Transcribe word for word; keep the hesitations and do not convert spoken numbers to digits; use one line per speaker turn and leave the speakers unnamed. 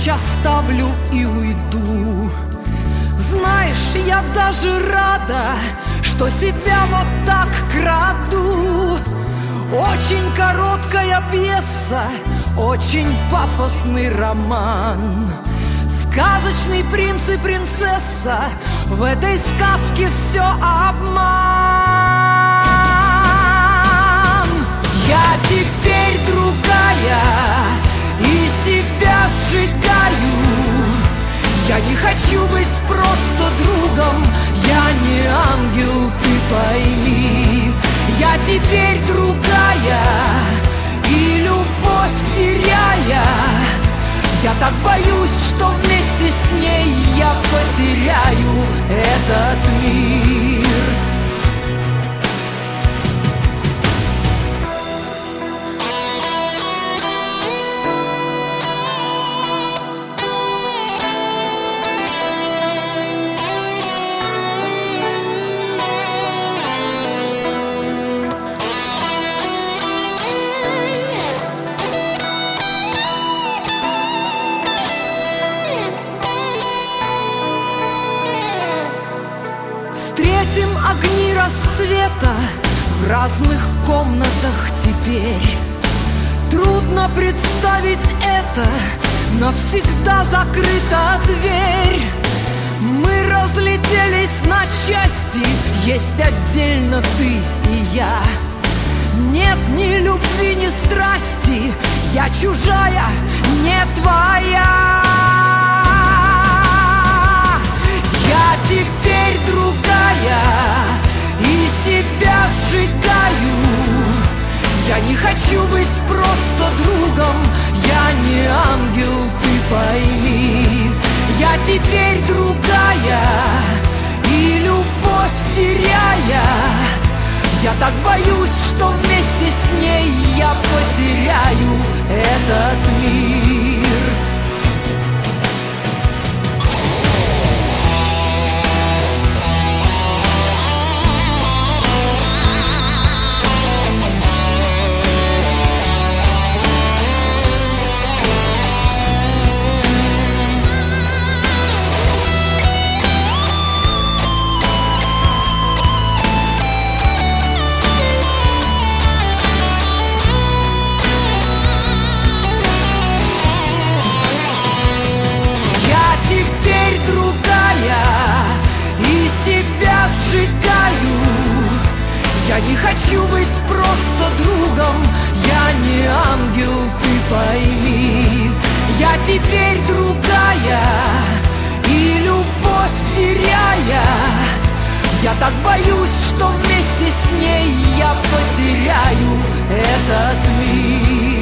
ночь оставлю и уйду. Знаешь, я даже рада, что себя вот так краду. Очень короткая пьеса, очень пафосный роман. Сказочный принц и принцесса, в этой сказке все обман. Я теперь другая и себя сжигаю. Я не хочу быть просто другом, я не ангел, ты пойми. Я теперь другая и любовь теряя, я так боюсь, что вместе с ней я потеряю этот мир. Встретим огни рассвета в разных комнатах теперь. Трудно представить это, навсегда закрыта дверь. Мы разлетелись на части, есть отдельно ты и я. Нет ни любви, ни страсти, я чужая, не твоя. Я теперь другая и себя сжигаю. Я не хочу быть просто другом, я не ангел, ты пойми. Я теперь другая и любовь теряя, я так боюсь, что вместе с ней я потеряю этот мир. Я не хочу быть просто другом, я не ангел, ты пойми. Я теперь другая и любовь теряя, я так боюсь, что вместе с ней я потеряю этот мир.